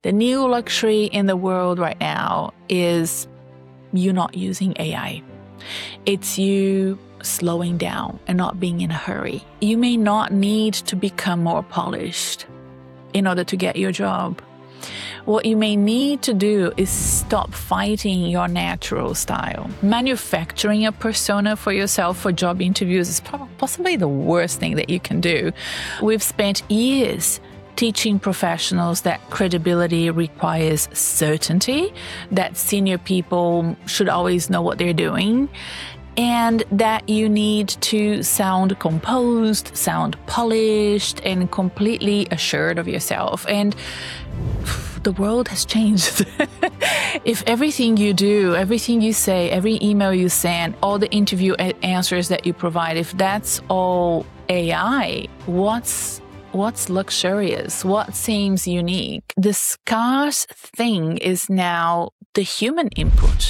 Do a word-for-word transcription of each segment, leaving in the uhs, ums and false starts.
The new luxury in the world right now is you not using A I. It's you slowing down and not being in a hurry. You may not need to become more polished in order to get your job. What you may need to do is stop fighting your natural style. Manufacturing a persona for yourself for job interviews is possibly the worst thing that you can do. We've spent years teaching professionals that credibility requires certainty, that senior people should always know what they're doing, and that you need to sound composed, sound polished, and completely assured of yourself. And the world has changed. If everything you do, everything you say, every email you send, all the interview answers that you provide, if that's all A I, what's what's luxurious? What seems unique? The scarce thing is now the human input.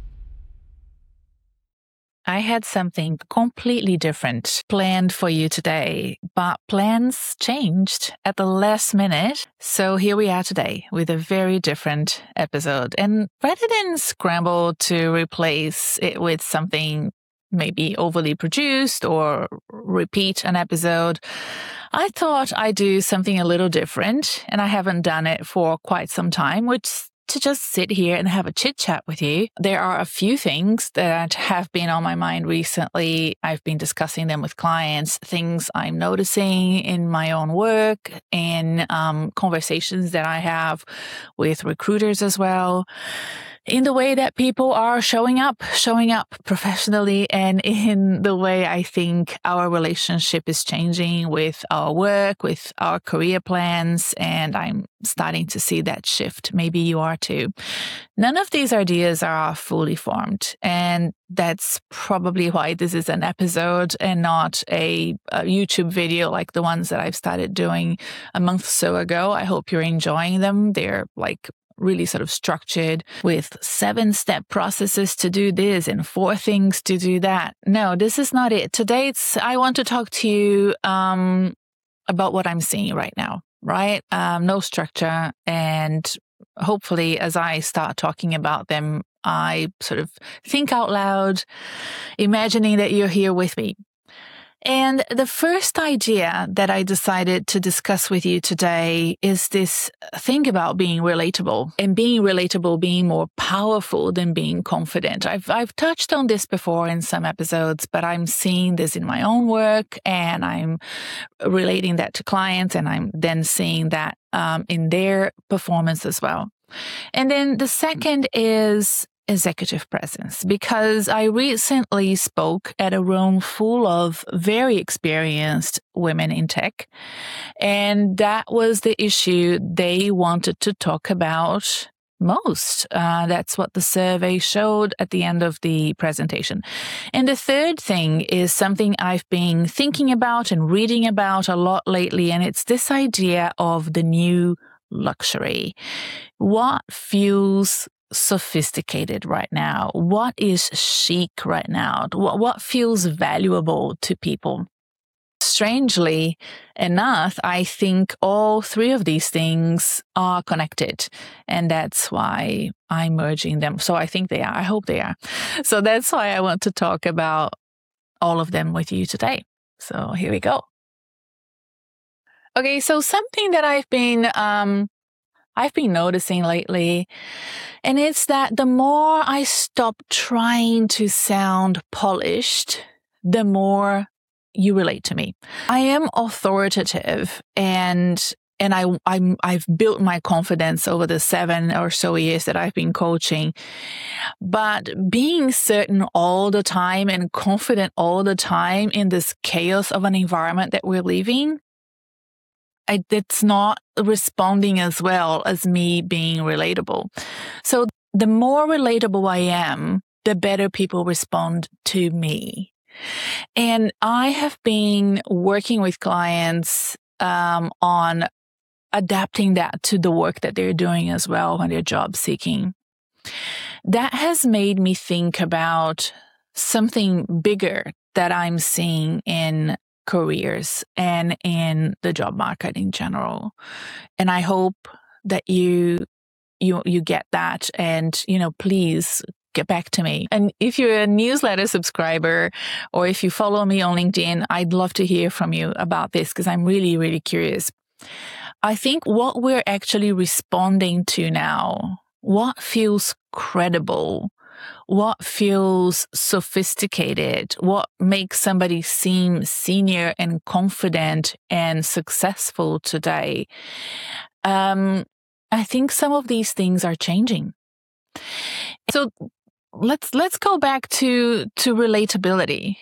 I had something completely different planned for you today, but plans changed at the last minute. So here we are today with a very different episode. And rather than scramble to replace it with something maybe overly produced or repeat an episode, I thought I'd do something a little different. And I haven't done it for quite some time, which to just sit here and have a chit chat with you. There are a few things that have been on my mind recently. I've been discussing them with clients, things I'm noticing in my own work and um, conversations that I have with recruiters as well, in the way that people are showing up, showing up professionally, and in the way I think our relationship is changing with our work, with our career plans, and I'm starting to see that shift. Maybe you are too. None of these ideas are fully formed, and that's probably why this is an episode and not a, a YouTube video like the ones that I've started doing a month or so ago. I hope you're enjoying them. They're like really sort of structured with seven step processes to do this and four things to do that. No, this is not it. Today, it's, I want to talk to you um, about what I'm seeing right now, right? Um, no structure. And hopefully, as I start talking about them, I sort of think out loud, imagining that you're here with me. And the first idea that I decided to discuss with you today is this thing about being relatable, and being relatable being more powerful than being confident. I've I've touched on this before in some episodes, but I'm seeing this in my own work, and I'm relating that to clients, and I'm then seeing that um, in their performance as well. And then the second is executive presence, because I recently spoke at a room full of very experienced women in tech, and that was the issue they wanted to talk about most. Uh, that's what the survey showed at the end of the presentation. And the third thing is something I've been thinking about and reading about a lot lately, and it's this idea of the new luxury. What feels sophisticated right now? What is chic right now? What, what feels valuable to people? Strangely enough, I think all three of these things are connected, and that's why I'm merging them. So I think they are. I hope they are. So that's why I want to talk about all of them with you today. So here we go. Okay, so something that I've been um, I've been noticing lately, and it's that the more I stop trying to sound polished, the more you relate to me. I am authoritative, and and I I'm, I've built my confidence over the seven or so years that I've been coaching. But being certain all the time and confident all the time in this chaos of an environment that we're living, I, it's not responding as well as me being relatable. So the more relatable I am, the better people respond to me. And I have been working with clients um, on adapting that to the work that they're doing as well when they're job seeking. That has made me think about something bigger that I'm seeing in careers and in the job market in general. And I hope that you you you get that, and you know, please get back to me. And if you're a newsletter subscriber or if you follow me on LinkedIn, I'd love to hear from you about this because I'm really, really curious. I think what we're actually responding to now, what feels credible, what feels sophisticated, what makes somebody seem senior and confident and successful today. Um, I think some of these things are changing. So let's let's go back to to relatability,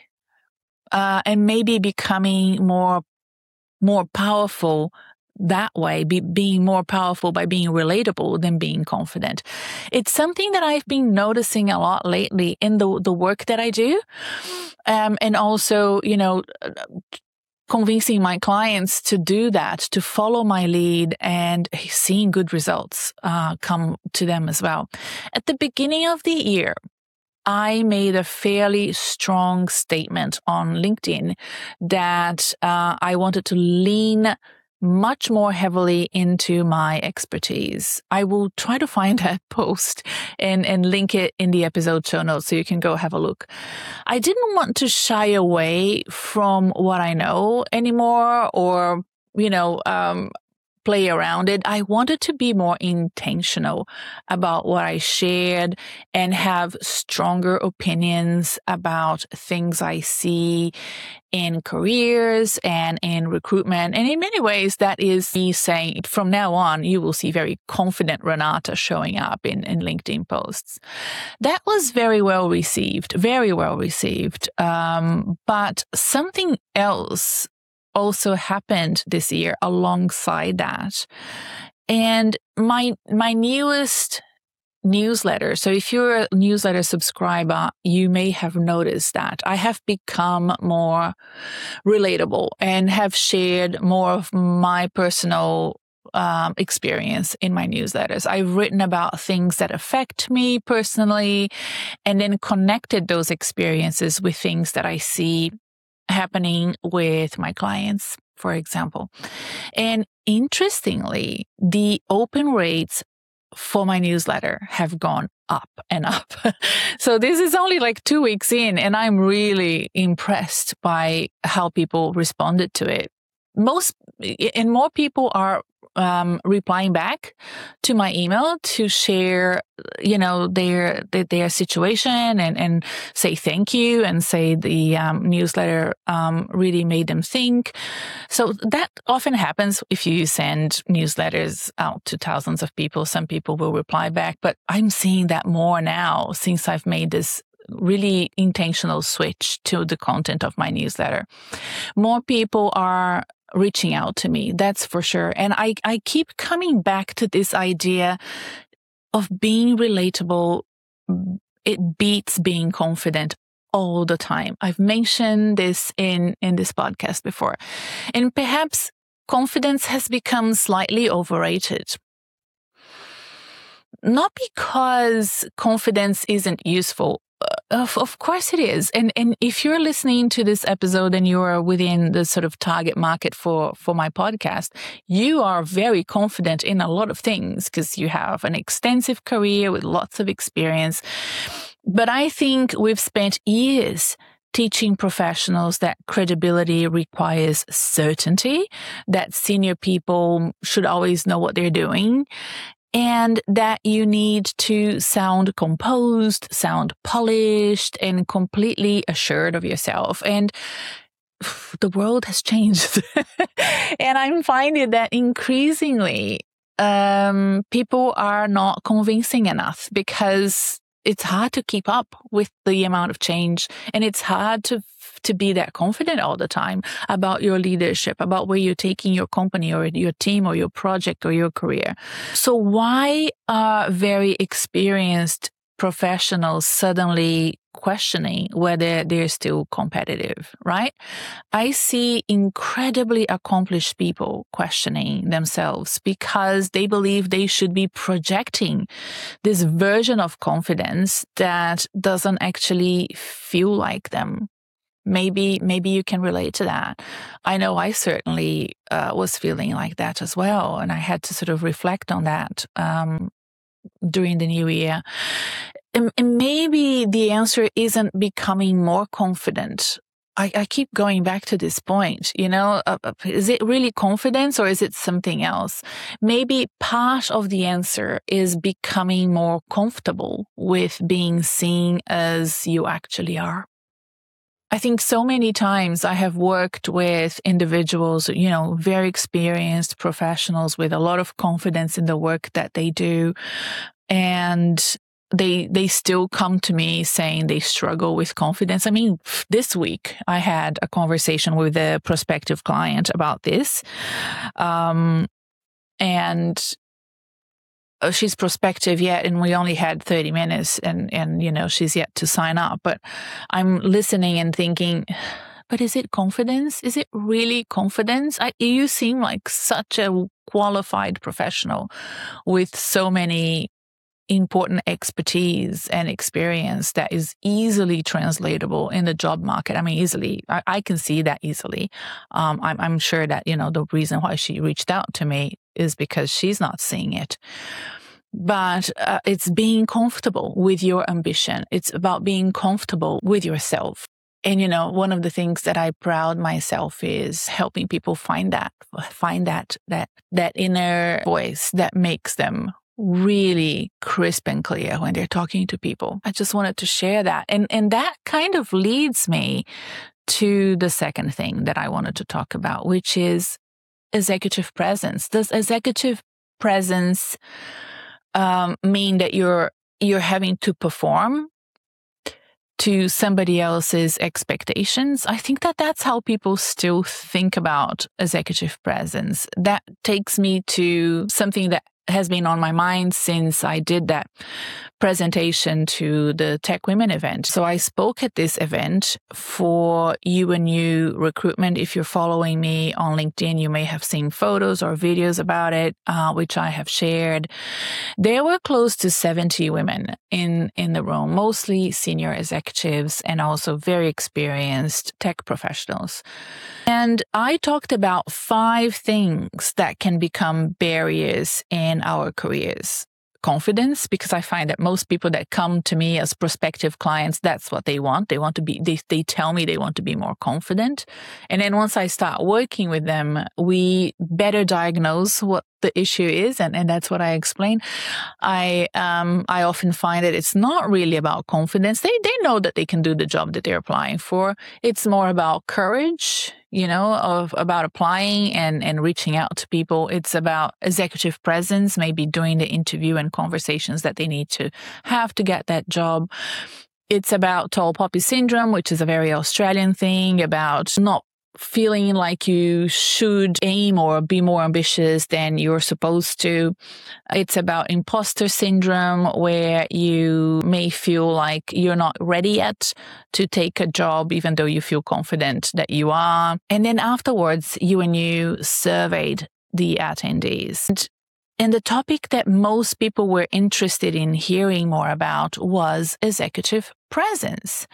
uh, and maybe becoming more more powerful that way, be, being more powerful by being relatable than being confident. It's something that I've been noticing a lot lately in the the work that I do, um, and also, you know, convincing my clients to do that, to follow my lead, and seeing good results uh, come to them as well. At the beginning of the year, I made a fairly strong statement on LinkedIn that uh, I wanted to lean much more heavily into my expertise. I will try to find that post and, and link it in the episode show notes so you can go have a look. I didn't want to shy away from what I know anymore or, you know, um, play around it. I wanted to be more intentional about what I shared and have stronger opinions about things I see in careers and in recruitment. And in many ways, that is me saying, from now on, you will see very confident Renata showing up in, in LinkedIn posts. That was very well received, very well received. Um, but something else also happened this year alongside that. And my my newest newsletter, so if you're a newsletter subscriber, you may have noticed that I have become more relatable and have shared more of my personal um, experience in my newsletters. I've written about things that affect me personally and then connected those experiences with things that I see happening with my clients, for example. And interestingly, the open rates for my newsletter have gone up and up. So this is only like two weeks in, and I'm really impressed by how people responded to it. Most and more people are um, replying back to my email to share, you know, their their, their situation and, and say thank you and say the um, newsletter um, really made them think. So that often happens if you send newsletters out to thousands of people. Some people will reply back, but I'm seeing that more now since I've made this really intentional switch to the content of my newsletter. More people are reaching out to me, that's for sure. And I, I keep coming back to this idea of being relatable. It beats being confident all the time. I've mentioned this in, in this podcast before. And perhaps confidence has become slightly overrated. Not because confidence isn't useful. Of, of course it is. And and if you're listening to this episode and you are within the sort of target market for, for my podcast, you are very confident in a lot of things because you have an extensive career with lots of experience. But I think we've spent years teaching professionals that credibility requires certainty, that senior people should always know what they're doing, and that you need to sound composed, sound polished, and completely assured of yourself. And the world has changed. And I'm finding that increasingly um, people are not convincing enough because it's hard to keep up with the amount of change. And it's hard to to be that confident all the time about your leadership, about where you're taking your company or your team or your project or your career. So why are very experienced professionals suddenly questioning whether they're still competitive, right? I see incredibly accomplished people questioning themselves because they believe they should be projecting this version of confidence that doesn't actually feel like them. Maybe, maybe you can relate to that. I know I certainly uh, was feeling like that as well. And I had to sort of reflect on that um, during the new year. And, and maybe the answer isn't becoming more confident. I, I keep going back to this point, you know, uh, is it really confidence or is it something else? Maybe part of the answer is becoming more comfortable with being seen as you actually are. I think so many times I have worked with individuals, you know, very experienced professionals with a lot of confidence in the work that they do. And they they still come to me saying they struggle with confidence. I mean, this week I had a conversation with a prospective client about this. Um, and she's prospective yet, and we only had thirty minutes, and, and, you know, she's yet to sign up. But I'm listening and thinking, but is it confidence? Is it really confidence? I, you seem like such a qualified professional with so many important expertise and experience that is easily translatable in the job market. I mean, easily. I, I can see that easily. Um, I'm, I'm sure that, you know, the reason why she reached out to me is because she's not seeing it. But uh, it's being comfortable with your ambition. It's about being comfortable with yourself. And, you know, one of the things that I proud myself is helping people find that, find that, that, that inner voice that makes them really crisp and clear when they're talking to people. I just wanted to share that. And, and that kind of leads me to the second thing that I wanted to talk about, which is executive presence. Does executive presence um, mean that you're, you're having to perform to somebody else's expectations? I think that that's how people still think about executive presence. That takes me to something that has been on my mind since I did that presentation to the Tech Women event. So I spoke at this event for U and U recruitment. If you're following me on LinkedIn, you may have seen photos or videos about it, uh, which I have shared. There were close to seventy women in, in the room, mostly senior executives and also very experienced tech professionals. And I talked about five things that can become barriers in our careers. Confidence, because I find that most people that come to me as prospective clients, that's what they want. They want to be, they, they tell me they want to be more confident. And then once I start working with them, we better diagnose what the issue is. And, and that's what I explain. I, um, I often find that it's not really about confidence. They, they know that they can do the job that they're applying for. It's more about courage, you know, of about applying and, and reaching out to people. It's about executive presence, maybe doing the interview and conversations that they need to have to get that job. It's about tall poppy syndrome, which is a very Australian thing, about not feeling like you should aim or be more ambitious than you're supposed to. It's about imposter syndrome, where you may feel like you're not ready yet to take a job, even though you feel confident that you are. And then afterwards, U and U surveyed the attendees. And, and the topic that most people were interested in hearing more about was executive presence.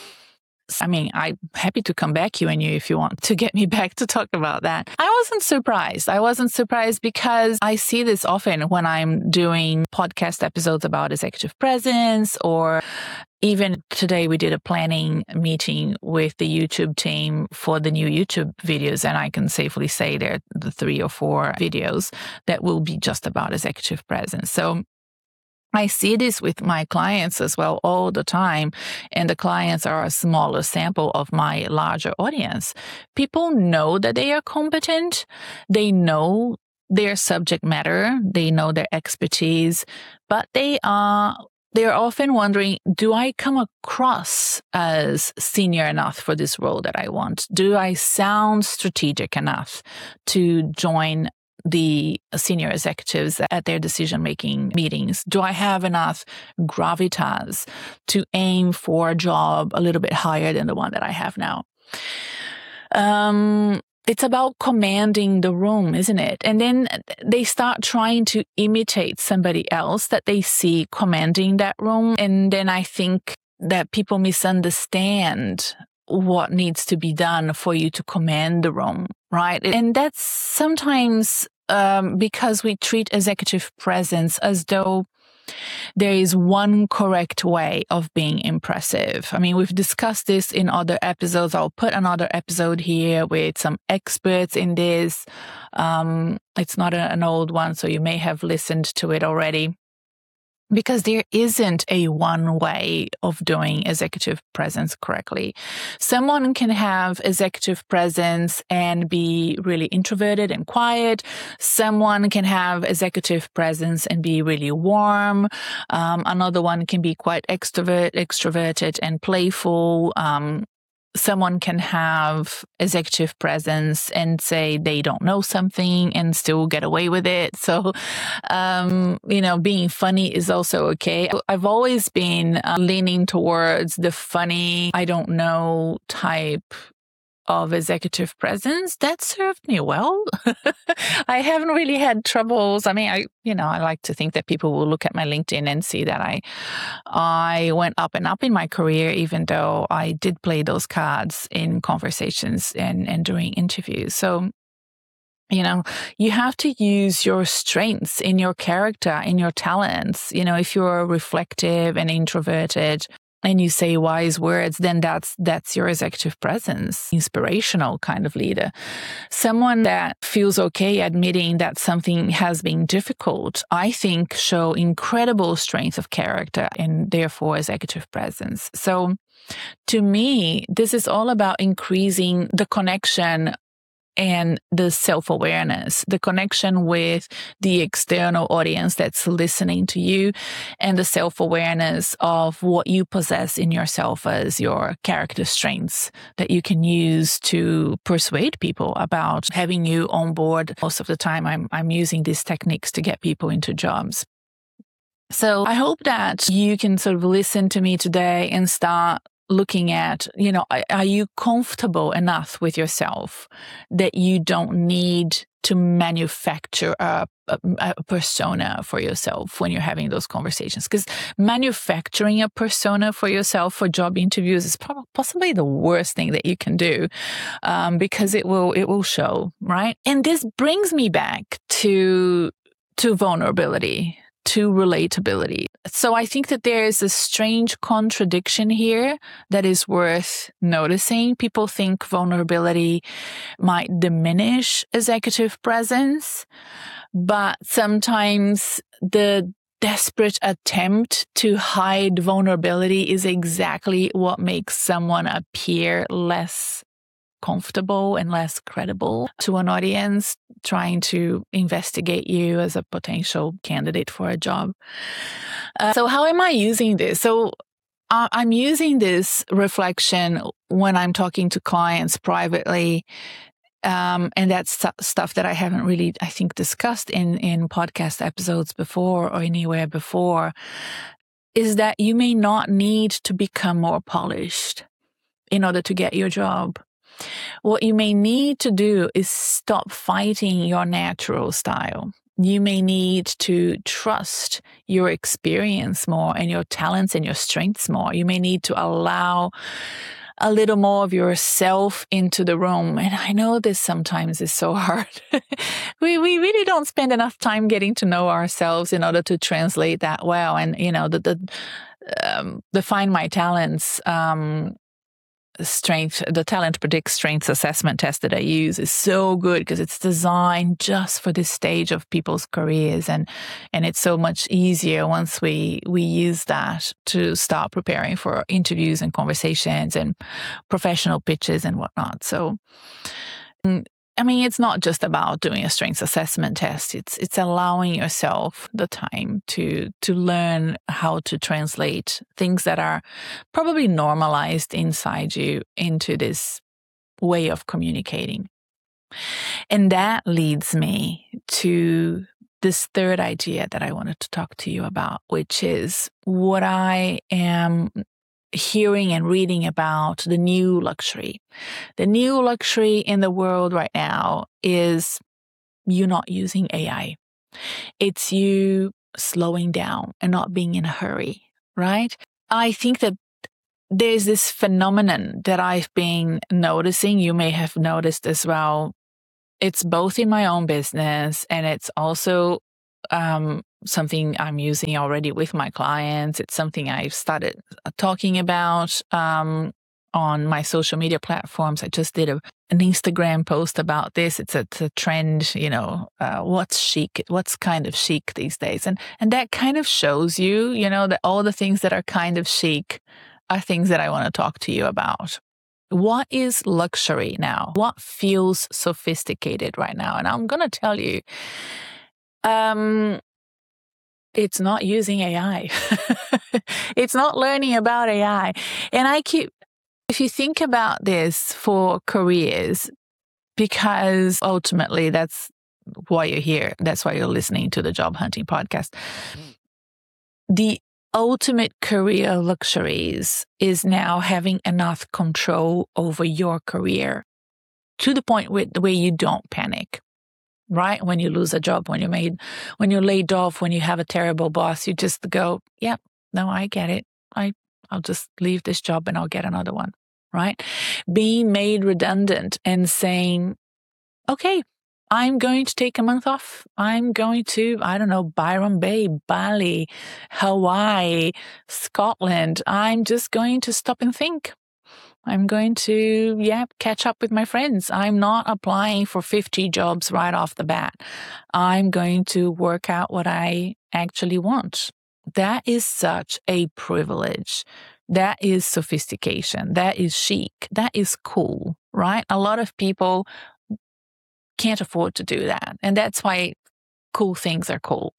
I mean, I'm happy to come back, U and U, if you want to get me back to talk about that. I wasn't surprised. I wasn't surprised because I see this often when I'm doing podcast episodes about executive presence, or even today we did a planning meeting with the YouTube team for the new YouTube videos. And I can safely say there are the three or four videos that will be just about executive presence. So I see this with my clients as well all the time, and the clients are a smaller sample of my larger audience. People know that they are competent. They know their subject matter. They know their expertise, but they are they're often wondering, do I come across as senior enough for this role that I want? Do I sound strategic enough to join the senior executives at their decision-making meetings? Do I have enough gravitas to aim for a job a little bit higher than the one that I have now? Um, it's about commanding the room, isn't it? And then they start trying to imitate somebody else that they see commanding that room. And then I think that people misunderstand what needs to be done for you to command the room, right? And that's sometimes um, because we treat executive presence as though there is one correct way of being impressive. I mean, we've discussed this in other episodes. I'll put another episode here with some experts in this. Um, it's not a, an old one, so you may have listened to it already. Because there isn't a one way of doing executive presence correctly. Someone can have executive presence and be really introverted and quiet. Someone can have executive presence and be really warm. Um, another one can be quite extrovert, extroverted and playful. Um, Someone can have executive presence and say they don't know something and still get away with it. So, um, you know, being funny is also okay. I've always been uh, leaning towards the funny, I don't know type of executive presence. That served me well. I haven't really had troubles. I mean, I, you know, I like to think that people will look at my LinkedIn and see that I, I went up and up in my career, even though I did play those cards in conversations and, and during interviews. So, you know, you have to use your strengths in your character, in your talents. You know, if you're reflective and introverted, and you say wise words, then that's that's your executive presence, inspirational kind of leader. Someone that feels okay admitting that something has been difficult, I think, show incredible strength of character and therefore executive presence. So to me, this is all about increasing the connection and the self-awareness, the connection with the external audience that's listening to you, and the self-awareness of what you possess in yourself as your character strengths that you can use to persuade people about having you on board. Most of the time, I'm, I'm using these techniques to get people into jobs. So I hope that you can sort of listen to me today and start looking at, you know, are you comfortable enough with yourself that you don't need to manufacture a, a, a persona for yourself when you're having those conversations? Because manufacturing a persona for yourself for job interviews is probably possibly the worst thing that you can do, um, because it will it will show, right? And this brings me back to to vulnerability, to relatability. So I think that there is a strange contradiction here that is worth noticing. People think vulnerability might diminish executive presence, but sometimes the desperate attempt to hide vulnerability is exactly what makes someone appear less comfortable and less credible to an audience trying to investigate you as a potential candidate for a job. Uh, so how am I using this? So uh, I'm using this reflection when I'm talking to clients privately. Um, and that's st- stuff that I haven't really, I think, discussed in, in podcast episodes before or anywhere before, is that you may not need to become more polished in order to get your job. What you may need to do is stop fighting your natural style. You may need to trust your experience more and your talents and your strengths more. You may need to allow a little more of yourself into the room. And I know this sometimes is so hard. we we really don't spend enough time getting to know ourselves in order to translate that well. And, you know, the, the um, define my talents, um, strength, the Talent Predicts Strengths assessment test that I use is so good because it's designed just for this stage of people's careers, and and it's so much easier once we we use that to start preparing for interviews and conversations and professional pitches and whatnot. So I mean, it's not just about doing a strengths assessment test. It's it's allowing yourself the time to to learn how to translate things that are probably normalized inside you into this way of communicating. And that leads me to this third idea that I wanted to talk to you about, which is what I am hearing and reading about the new luxury. The new luxury in the world right now is you not using A I. It's you slowing down and not being in a hurry, right? I think that there's this phenomenon that I've been noticing. You may have noticed as well. It's both in my own business, and it's also um, something I'm using already with my clients. It's something I've started talking about um, on my social media platforms. I just did a, an Instagram post about this. It's a, it's a trend, you know, uh, what's chic, what's kind of chic these days. And, and that kind of shows you, you know, that all the things that are kind of chic are things that I want to talk to you about. What is luxury now? What feels sophisticated right now? And I'm going to tell you, um, it's not using A I. It's not learning about A I. And I keep, if you think about this for careers, because ultimately that's why you're here. That's why you're listening to the Job Hunting Podcast. The ultimate career luxuries is now having enough control over your career to the point where, where you don't panic, right? When you lose a job, when you're made, when you're laid off, when you have a terrible boss, you just go, yep, yeah, no, I get it. I, I'll just leave this job and I'll get another one, right? Being made redundant and saying, okay, I'm going to take a month off. I'm going to, I don't know, Byron Bay, Bali, Hawaii, Scotland. I'm just going to stop and think. I'm going to, yeah, catch up with my friends. I'm not applying for fifty jobs right off the bat. I'm going to work out what I actually want. That is such a privilege. That is sophistication. That is chic. That is cool, right? A lot of people can't afford to do that. And that's why cool things are cool.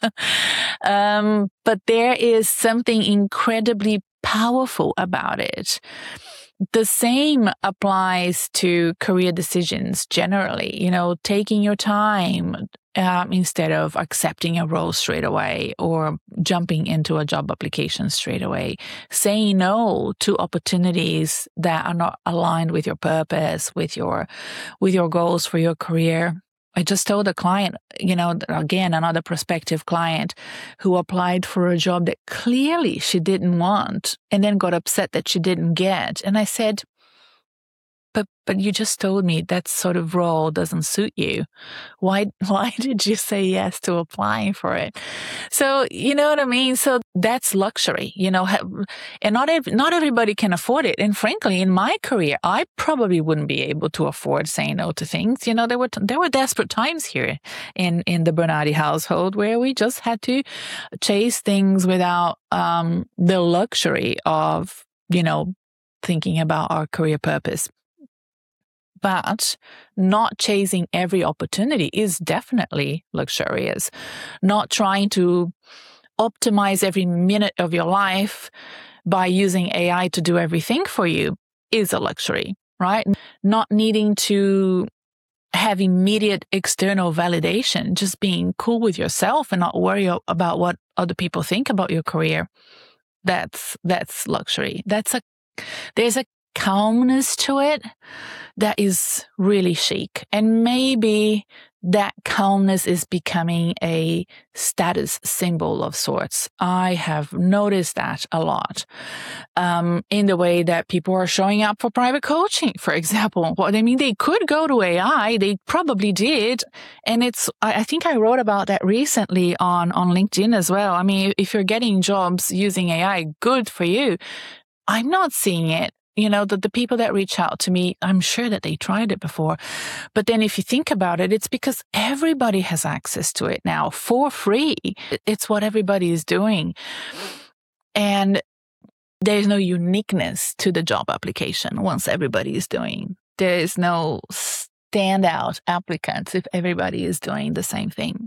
um, but there is something incredibly powerful about it. The same applies to career decisions generally, you know, taking your time um, instead of accepting a role straight away or jumping into a job application straight away, saying no to opportunities that are not aligned with your purpose, with your, with your goals for your career. I just told a client, you know, again, another prospective client who applied for a job that clearly she didn't want and then got upset that she didn't get. And I said, but but you just told me that sort of role doesn't suit you. Why why did you say yes to applying for it? So, you know what I mean? So that's luxury, you know, and not ev- not everybody can afford it. And frankly, in my career, I probably wouldn't be able to afford saying no to things. You know, there were t- there were desperate times here in in the Bernardi household where we just had to chase things without um, the luxury of, you know, thinking about our career purpose. But not chasing every opportunity is definitely luxurious. Not trying to optimize every minute of your life by using A I to do everything for you is a luxury, right? Not needing to have immediate external validation, just being cool with yourself and not worry about what other people think about your career. That's that's luxury. That's a there's a calmness to it that is really chic. And maybe that calmness is becoming a status symbol of sorts. I have noticed that a lot um, in the way that people are showing up for private coaching, for example. Well, I mean, they could go to A I. They probably did. And it's, I think I wrote about that recently on, on LinkedIn as well. I mean, if you're getting jobs using A I, good for you. I'm not seeing it. You know, the, the people that reach out to me, I'm sure that they tried it before. But then if you think about it, it's because everybody has access to it now for free. It's what everybody is doing. And there's no uniqueness to the job application once everybody is doing. There is no standout applicants if everybody is doing the same thing.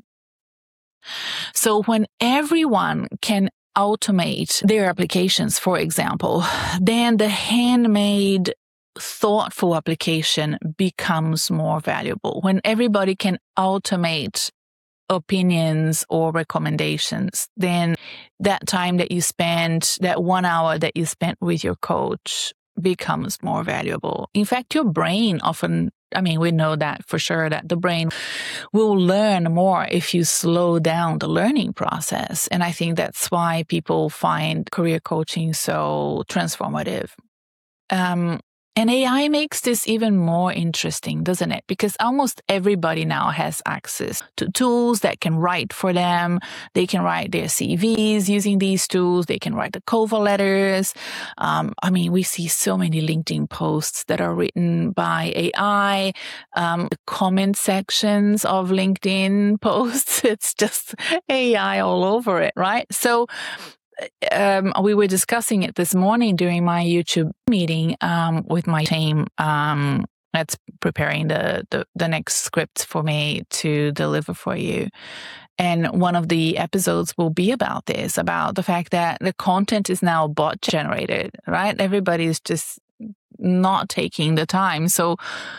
So when everyone can automate their applications, for example, then the handmade, thoughtful application becomes more valuable. When everybody can automate opinions or recommendations, then that time that you spend, that one hour that you spent with your coach becomes more valuable. In fact, your brain often I mean, we know that for sure, that the brain will learn more if you slow down the learning process. And I think that's why people find career coaching so transformative. Um, and A I makes this even more interesting, doesn't it? Because almost everybody now has access to tools that can write for them. They can write their C Vs using these tools. They can write the cover letters. Um, I mean, we see so many LinkedIn posts that are written by A I. Um, the comment sections of LinkedIn posts, it's just A I all over it, right? So Um, we were discussing it this morning during my YouTube meeting um, with my team um, that's preparing the, the, the next script for me to deliver for you. And one of the episodes will be about this, about the fact that the content is now bot generated, right? Everybody's just not taking the time. So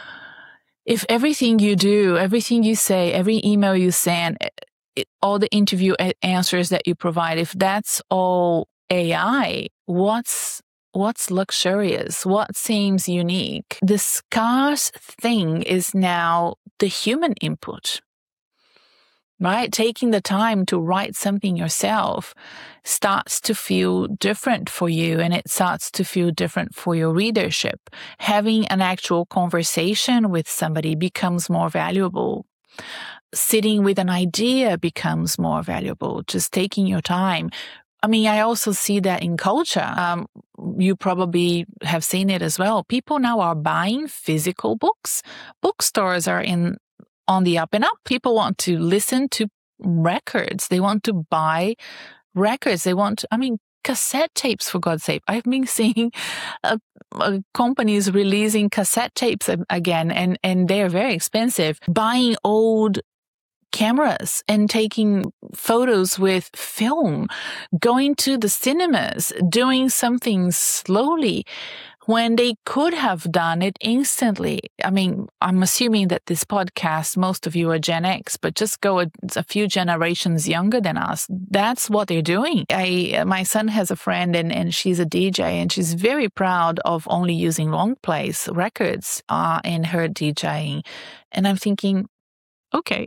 if everything you do, everything you say, every email you send, It, all the interview answers that you provide, if that's all A I, what's what's luxurious? What seems unique? The scarce thing is now the human input, right? Taking the time to write something yourself starts to feel different for you, and it starts to feel different for your readership. Having an actual conversation with somebody becomes more valuable. Sitting with an idea becomes more valuable, just taking your time. I mean, I also see that in culture. Um, you probably have seen it as well. People now are buying physical books. Bookstores are in on the up and up. People want to listen to records. They want to buy records. They want to, I mean, cassette tapes, for God's sake. I've been seeing uh, uh, companies releasing cassette tapes again, and, and they're very expensive. Buying old cameras and taking photos with film, going to the cinemas, doing something slowly when they could have done it instantly. I mean, I'm assuming that this podcast, most of you are Gen X, but just go a, a few generations younger than us. That's what they're doing. I, my son has a friend and, and she's a D J, and she's very proud of only using long plays records uh, in her DJing. And I'm thinking, okay.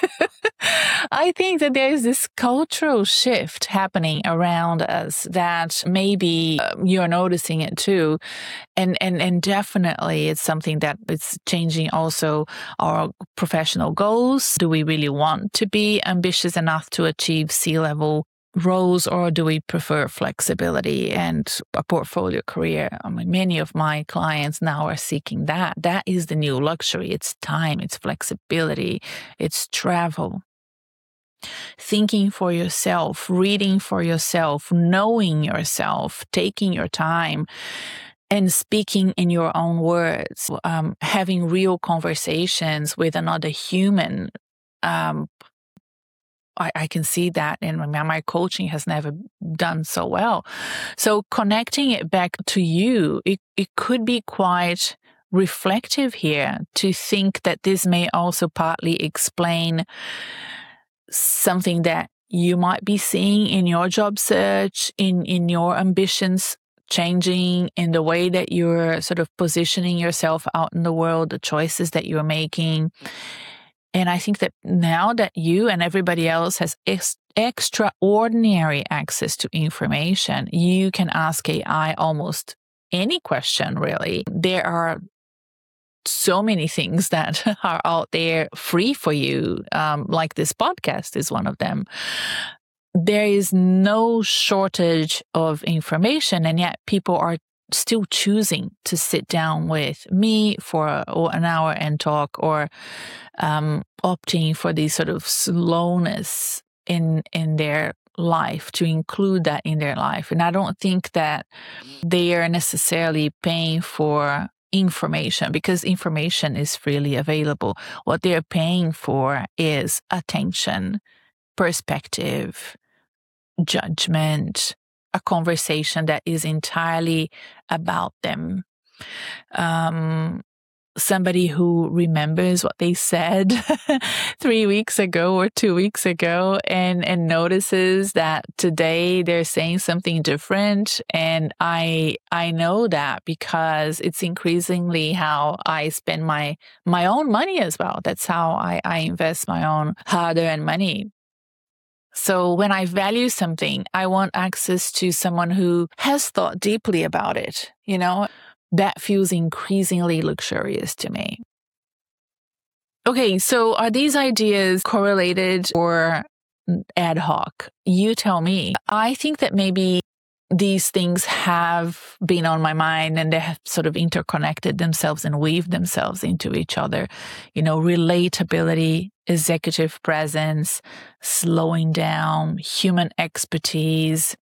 I think that there is this cultural shift happening around us that maybe uh, you're noticing it too. And, and, and definitely it's something that it's changing also our professional goals. Do we really want to be ambitious enough to achieve C-level roles, or do we prefer flexibility and a portfolio career? I mean, many of my clients now are seeking that. That is the new luxury. It's time, it's flexibility, it's travel. Thinking for yourself, reading for yourself, knowing yourself, taking your time, and speaking in your own words, um, having real conversations with another human. Um, I, I can see that, and my, my coaching has never done so well. So connecting it back to you, it, it could be quite reflective here to think that this may also partly explain something that you might be seeing in your job search, in, in your ambitions changing, in the way that you're sort of positioning yourself out in the world, the choices that you're making. And I think that now that you and everybody else has ex- extraordinary access to information, you can ask A I almost any question, really. There are so many things that are out there free for you, um, like this podcast is one of them. There is no shortage of information, and yet people are still choosing to sit down with me for or an hour and talk, or um, opting for this sort of slowness in in their life, to include that in their life. And I don't think that they are necessarily paying for information, because information is freely available. What they're paying for is attention, perspective, judgment, a conversation that is entirely about them. Um, somebody who remembers what they said three weeks ago or two weeks ago and, and notices that today they're saying something different. And I I know that because it's increasingly how I spend my my own money as well. That's how I, I invest my own hard-earned money. So when I value something, I want access to someone who has thought deeply about it, you know? That feels increasingly luxurious to me. Okay, so are these ideas correlated or ad hoc? You tell me. I think that maybe these things have been on my mind and they have sort of interconnected themselves and weaved themselves into each other. You know, relatability, executive presence, slowing down, human expertise,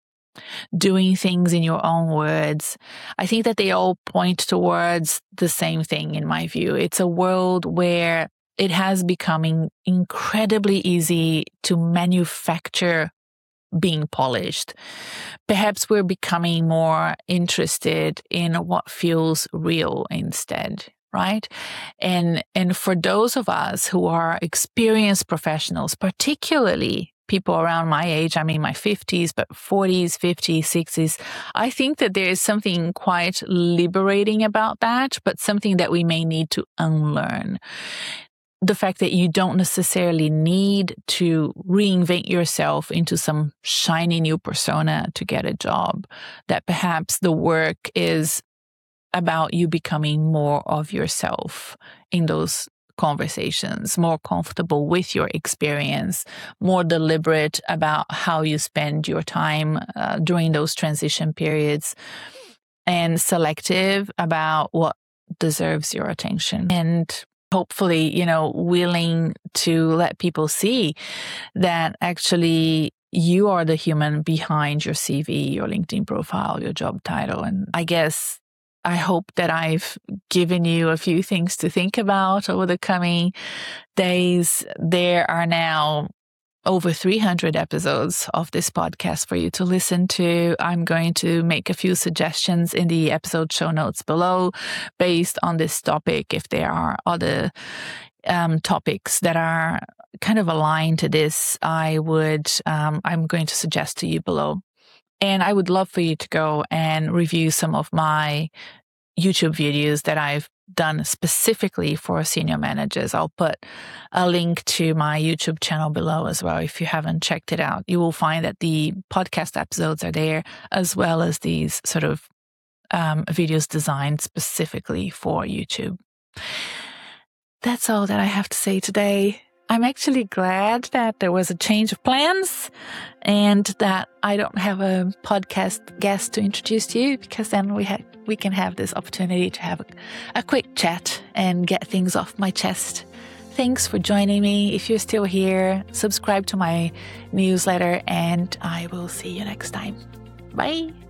doing things in your own words. I think that they all point towards the same thing in my view. It's a world where it has become incredibly easy to manufacture being polished. Perhaps we're becoming more interested in what feels real instead, right? And and for those of us who are experienced professionals, particularly people around my age, I'm in my fifties, but forties, fifties, sixties, I think that there is something quite liberating about that, but something that we may need to unlearn. The fact that you don't necessarily need to reinvent yourself into some shiny new persona to get a job, that perhaps the work is about you becoming more of yourself in those conversations, more comfortable with your experience, more deliberate about how you spend your time uh, during those transition periods, and selective about what deserves your attention. And hopefully, you know, willing to let people see that actually you are the human behind your C V, your LinkedIn profile, your job title. And I guess I hope that I've given you a few things to think about over the coming days. There are now over three hundred episodes of this podcast for you to listen to. I'm going to make a few suggestions in the episode show notes below based on this topic. If there are other um, topics that are kind of aligned to this, I would, um, I'm going to suggest to you below. And I would love for you to go and review some of my YouTube videos that I've done specifically for senior managers. I'll put a link to my YouTube channel below as well if you haven't checked it out. You will find that the podcast episodes are there, as well as these sort of um, videos designed specifically for YouTube. That's all that I have to say today. I'm actually glad that there was a change of plans and that I don't have a podcast guest to introduce to you, because then we ha- we can have this opportunity to have a, a quick chat and get things off my chest. Thanks for joining me. If you're still here, subscribe to my newsletter and I will see you next time. Bye.